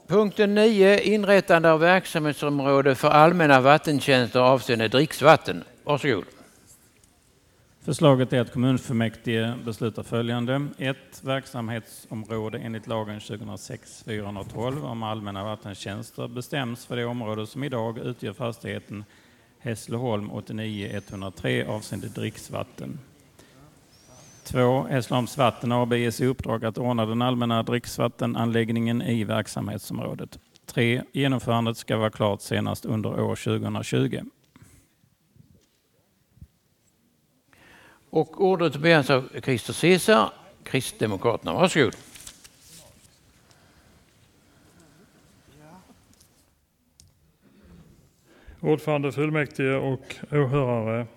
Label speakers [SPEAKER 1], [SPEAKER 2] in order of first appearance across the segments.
[SPEAKER 1] Punkten 9. Inrättande av verksamhetsområde för allmänna vattentjänster avseende dricksvatten. Varsågod.
[SPEAKER 2] Förslaget är att kommunfullmäktige beslutar följande. 1. Verksamhetsområde enligt lagen 2006/412 om allmänna vattentjänster bestäms för det område som idag utgör fastigheten Hässleholm 89-103 avseende dricksvatten. 2. Hässleholms vatten AB ges i uppdrag att ordna den allmänna dricksvattenanläggningen i verksamhetsområdet. 3. Genomförandet ska vara klart senast under år 2020.
[SPEAKER 1] Och ordet begärs av Christer Cesar, Kristdemokraterna. Varsågod.
[SPEAKER 3] Ordförande fullmäktige och åhörare.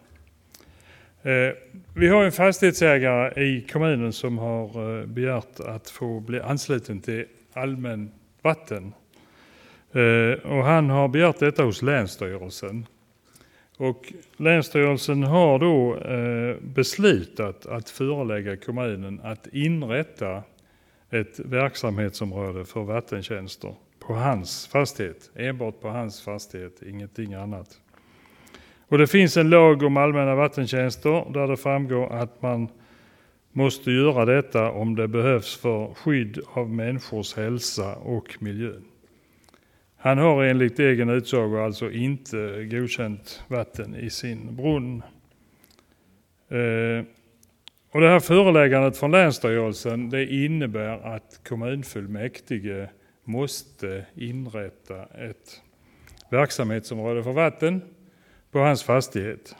[SPEAKER 3] Vi har en fastighetsägare i kommunen som har begärt att få bli ansluten till allmän vatten. Och han har begärt detta hos Länsstyrelsen. Och Länsstyrelsen har då beslutat att förelägga kommunen att inrätta ett verksamhetsområde för vattentjänster på hans fastighet. Enbart på hans fastighet, ingenting annat. Och det finns en lag om allmänna vattentjänster där det framgår att man måste göra detta om det behövs för skydd av människors hälsa och miljön. Han har enligt egen utsago alltså inte godkänt vatten i sin brunn. Och det här föreläggandet från Länsstyrelsen, det innebär att kommunfullmäktige måste inrätta ett verksamhetsområde för vatten på hans fastighet.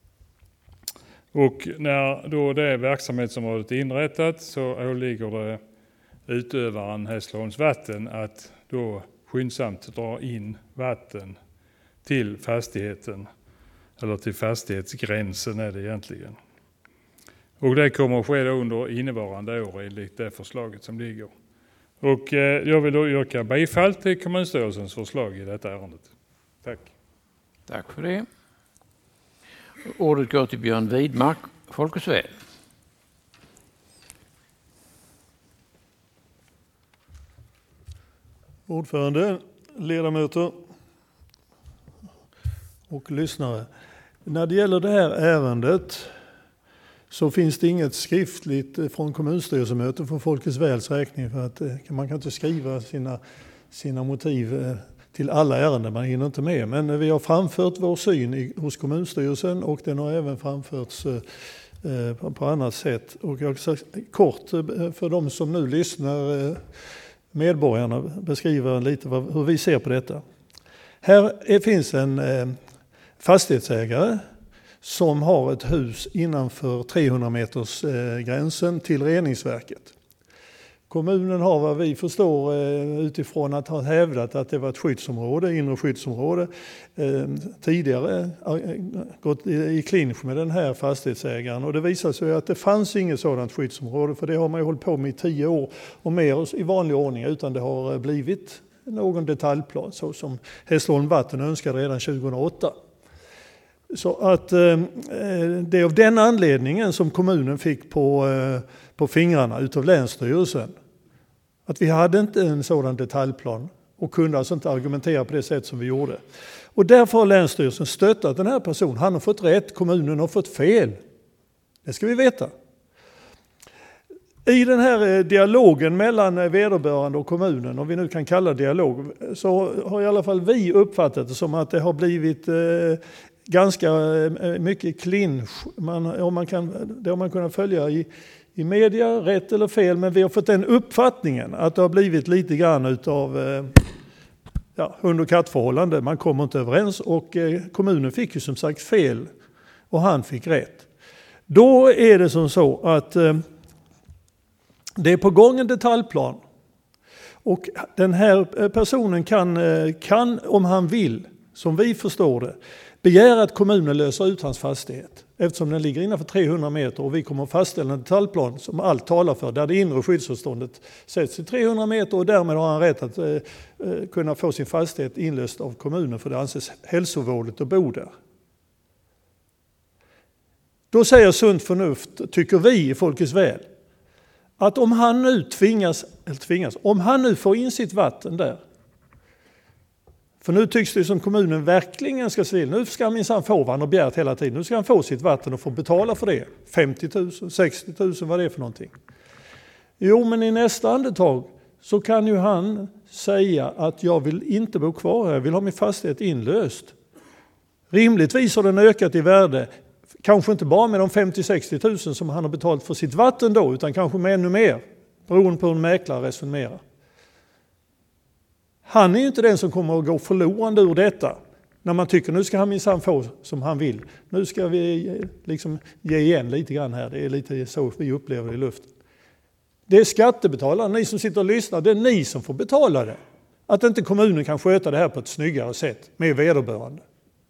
[SPEAKER 3] Och när då det verksamhetsområdet är inrättat så åligger det utövaren Hässleholms vatten att då skyndsamt dra in vatten till fastigheten, eller till fastighetsgränsen är det egentligen. Och det kommer att ske under innevarande år enligt det förslaget som ligger. Och jag vill då yrka bifall till kommunstyrelsens förslag i detta ärendet. Tack.
[SPEAKER 1] Tack för det. Ordet går till Björn Widmark, Folkets Väl.
[SPEAKER 4] Ordförande, ledamöter och lyssnare. När det gäller det här ärendet så finns det inget skriftligt från kommunstyrelsemötet för Folkets Väls räkning, för att man kan inte skriva sina motiv till alla ärenden, man hinner inte med. Men vi har framfört vår syn hos kommunstyrelsen och den har även framförts på annat sätt. Och jag ska kort för de som nu lyssnar, medborgarna, beskriva lite hur vi ser på detta. Här finns en fastighetsägare som har ett hus innanför 300 meters gränsen till reningsverket. Kommunen har, vad vi förstår, utifrån att ha hävdat att det var ett skyddsområde, inre skyddsområde, tidigare gått i clinch med den här fastighetsägaren. Och det visar sig att det fanns inget sådant skyddsområde, för det har man ju hållit på med i 10 år och mer i vanlig ordning, utan det har blivit någon detaljplan så som Hässleholm Vatten önskade redan 2008. Så att det är av den anledningen som kommunen fick på fingrarna utav Länsstyrelsen. Att vi hade inte en sådan detaljplan och kunde alltså inte argumentera på det sätt som vi gjorde. Och därför har Länsstyrelsen stöttat den här personen. Han har fått rätt, kommunen har fått fel. Det ska vi veta. I den här dialogen mellan vederbörande och kommunen, om vi nu kan kalla dialog, så har i alla fall vi uppfattat det som att det har blivit ganska mycket clinch. Det har man kunnat följa i media, rätt eller fel, men vi har fått den uppfattningen att det har blivit lite grann utav hund- och kattförhållande. Man kommer inte överens och kommunen fick ju som sagt fel och han fick rätt. Då är det som så att det är på gång en detaljplan och den här personen kan om han vill, som vi förstår det, begära att kommunen löser ut hans fastighet eftersom den ligger innanför 300 meter och vi kommer att fastställa en detaljplan som allt talar för, där det inre skyddsavståndet sätts till 300 meter och därmed har han rätt att kunna få sin fastighet inlöst av kommunen för det anses hälsovådligt att bo där. Då säger sunt förnuft, tycker vi i Folkets Väl, att om han nu om han nu får in sitt vatten där För nu tycks det som kommunen verkligen ska se till. Nu ska han minsann få vad han har begärt hela tiden. Nu ska han få sitt vatten och få betala för det. 50 000, 60 000, vad det är för någonting. Jo, men i nästa andetag så kan ju han säga att jag vill inte bo kvar här. Jag vill ha min fastighet inlöst. Rimligtvis har den ökat i värde. Kanske inte bara med de 50-60 000 som han har betalt för sitt vatten då, utan kanske med ännu mer. Beroende på hur en mäklare resonerar. Han är ju inte den som kommer att gå förlorande ur detta. När man tycker nu ska han minsann få som han vill. Nu ska vi liksom ge igen lite grann här. Det är lite så vi upplever det i luften. Det är skattebetalarna, ni som sitter och lyssnar, det är ni som får betala det. Att inte kommunen kan sköta det här på ett snyggare sätt med vederbörande.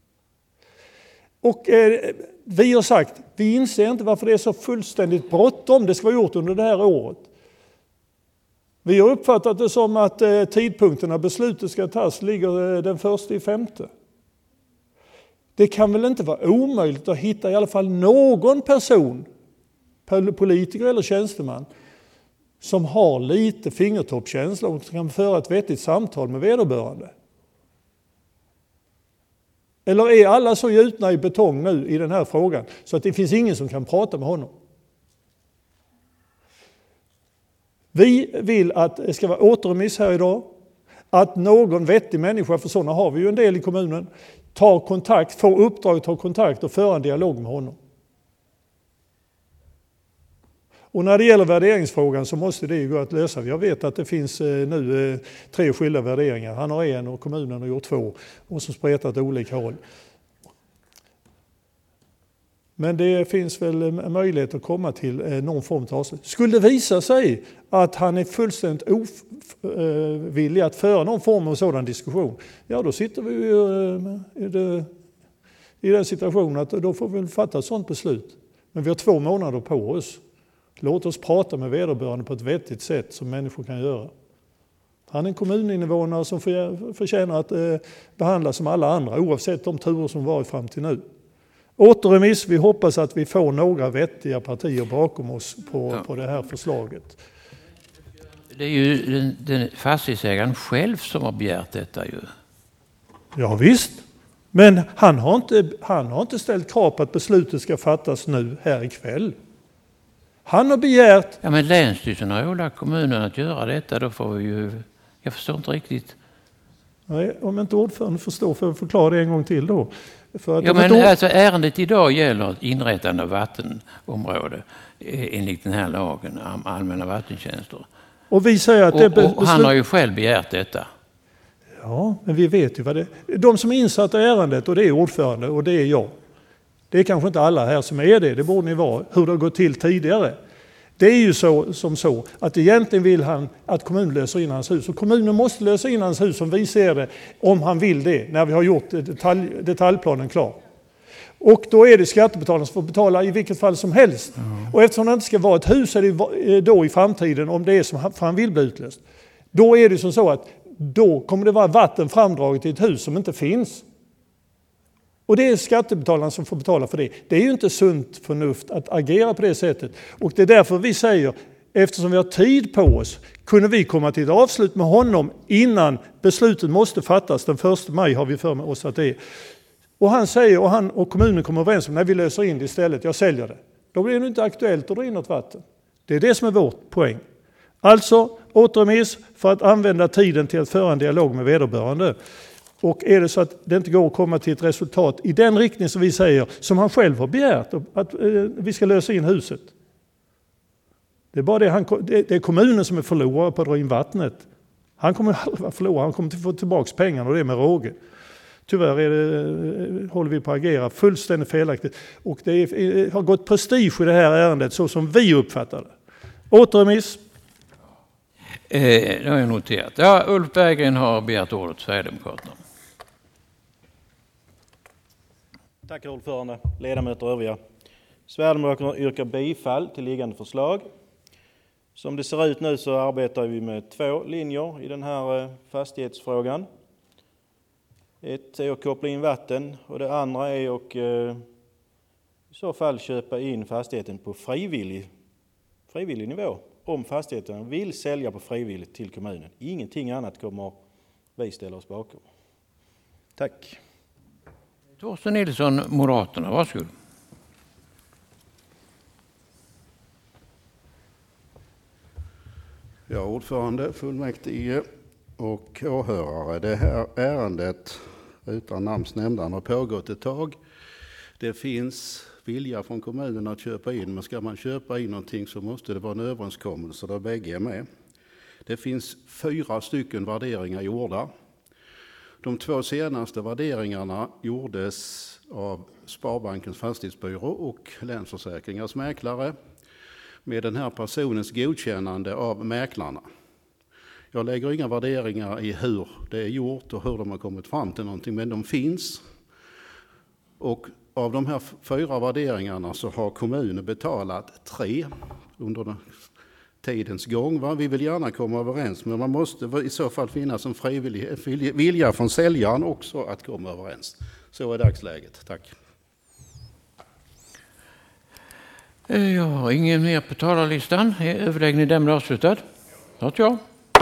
[SPEAKER 4] Och vi har sagt, vi inser inte varför det är så fullständigt bråttom. Det ska vara gjort under det här året. Vi har uppfattat det som att tidpunkten när beslutet ska tas ligger den 1/5. Det kan väl inte vara omöjligt att hitta i alla fall någon person, politiker eller tjänsteman, som har lite fingertoppkänsla och kan föra ett vettigt samtal med vederbörande. Eller är alla så gjutna i betong nu i den här frågan så att det finns ingen som kan prata med honom? Vi vill att det ska vara återremiss här idag. Att någon vettig människa, för sådana har vi ju en del i kommunen, tar kontakt, får uppdrag att ta kontakt och föra en dialog med honom. Och när det gäller värderingsfrågan så måste det ju gå att lösa. Jag vet att det finns nu 3 skilda värderingar. Han har 1 och kommunen har gjort 2 och som spretat olika håll. Men det finns väl en möjlighet att komma till någon form av avslut. Skulle det visa sig att han är fullständigt ovillig att föra någon form av sådan diskussion, ja då sitter vi i den situationen att då får vi fatta ett sådant beslut. Men vi har 2 månader på oss. Låt oss prata med vederbörande på ett vettigt sätt som människor kan göra. Han är en kommuninvånare som förtjänar att behandlas som alla andra oavsett de turer som varit fram till nu. Återremiss, vi hoppas att vi får några vettiga partier bakom oss på det här förslaget.
[SPEAKER 1] Det är ju den fastighetsägaren själv som har begärt detta ju.
[SPEAKER 4] Ja visst, men han har inte ställt krav på att beslutet ska fattas nu här ikväll. Han har begärt...
[SPEAKER 1] Ja, men länsstyrelsen har ålagt kommunen att göra detta, då får vi ju... Jag förstår inte riktigt.
[SPEAKER 4] Nej, om inte ordförande förstår får jag förklara det en gång till då. För att
[SPEAKER 1] alltså ärendet idag gäller inrättande av vattenområde enligt den här lagen om allmänna vattentjänster.
[SPEAKER 4] Och vi säger att
[SPEAKER 1] och han har ju själv begärt detta.
[SPEAKER 4] Ja, men vi vet ju vad det är. De som är insatta i ärendet, och det är ordförande och det är jag. Det är kanske inte alla här som är det, det borde ni vara, hur det har gått till tidigare. Det är ju så att egentligen vill han att kommunen löser in hans hus. Och kommunen måste lösa in hans hus som vi ser det, om han vill det, när vi har gjort detaljplanen klar. Och då är det skattebetalarna som får betala i vilket fall som helst. Och eftersom det inte ska vara ett hus är det då i framtiden, om det är som han vill bli utlöst. Då är det som så att då kommer det vara vatten framdraget i ett hus som inte finns. Och det är skattebetalarna som får betala för det. Det är ju inte sunt förnuft att agera på det sättet. Och det är därför vi säger, eftersom vi har tid på oss, kunde vi komma till ett avslut med honom innan beslutet måste fattas. Den 1 maj har vi för oss att det är. Och han säger, och han och kommunen kommer överens om, när vi löser in det istället, jag säljer det. Då blir det inte aktuellt att dra in något vatten. Det är det som är vårt poäng. Alltså, återremiss för att använda tiden till att föra en dialog med vederbörande. Och är det så att det inte går att komma till ett resultat i den riktning som vi säger, som han själv har begärt, att vi ska lösa in huset. Det är bara det är kommunen som är förlorare på att dra in vattnet. Han kommer aldrig vara förlorare, han kommer att få tillbaka pengarna och det med råge. Tyvärr håller vi på att agera fullständigt felaktigt. Och det har gått prestige i det här ärendet så som vi uppfattar det. Återremiss.
[SPEAKER 1] Det har jag noterat. Ja, Ulf Berggren har begärt ordet, Sverigedemokraterna.
[SPEAKER 5] Tack ordförande, ledamöter och övriga. Sverigedemokraterna yrkar bifall till liggande förslag. Som det ser ut nu så arbetar vi med 2 linjer i den här fastighetsfrågan. Ett är att koppla in vatten och det andra är att i så fall köpa in fastigheten på frivillig nivå. Om fastigheten vill sälja på frivilligt till kommunen. Ingenting annat kommer vi ställa oss bakom. Tack.
[SPEAKER 1] Torsten Nilsson, Moderaterna, varsågod.
[SPEAKER 6] Ja, ordförande, fullmäktige och åhörare. Det här ärendet utan namnsnämndan har pågått ett tag. Det finns vilja från kommunen att köpa in, men ska man köpa in någonting så måste det vara en överenskommelse där bägge är med. Det finns 4 stycken värderingar gjorda. De 2 senaste värderingarna gjordes av Sparbankens fastighetsbyrå och Länsförsäkringars mäklare med den här personens godkännande av mäklarna. Jag lägger inga värderingar i hur det är gjort och hur de har kommit fram till någonting, men de finns. Och av de här 4 värderingarna så har kommunen betalat 3 under tidens gång. Vi vill gärna komma överens, men man måste i så fall finnas en frivillig vilja från säljaren också att komma överens. Så är dagsläget. Tack.
[SPEAKER 1] Jag har ingen mer på talarlistan. Är överläggningen därmed avslutad? Ja.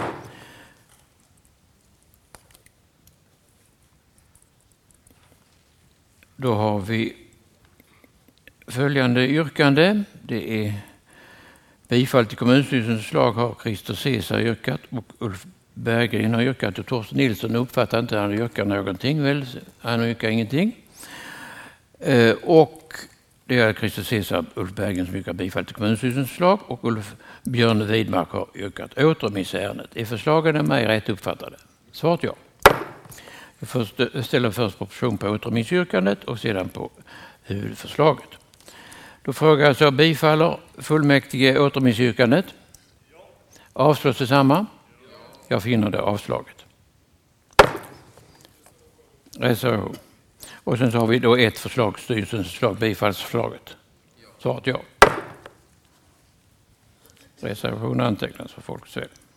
[SPEAKER 1] Då har vi följande yrkande. Det är bifall till kommunstyrelsens förslag har Christer Cesar yrkat och Ulf Berggren har yrkat och Torsten Nilsson uppfattar inte att han yrkar någonting. Väl? Han yrkar ingenting. Och det är Christer Cesar och Ulf Berggren som yrkar bifall till kommunstyrelsens förslag och Ulf Björn Widmark har yrkat återremissärendet. Är förslagen av mig rätt uppfattade? Svaret ja. Jag ställer först proposition på återremissyrkandet och sedan på huvudförslaget. Då frågar jag så, bifaller fullmäktige återremissyrkandet? Avslås detsamma? Jag finner det avslaget. Reservation. Och sen så har vi då ett förslag, styrelsens förslag, bifallsförslaget. Svaret ja. Reservation antecknas för folksäl.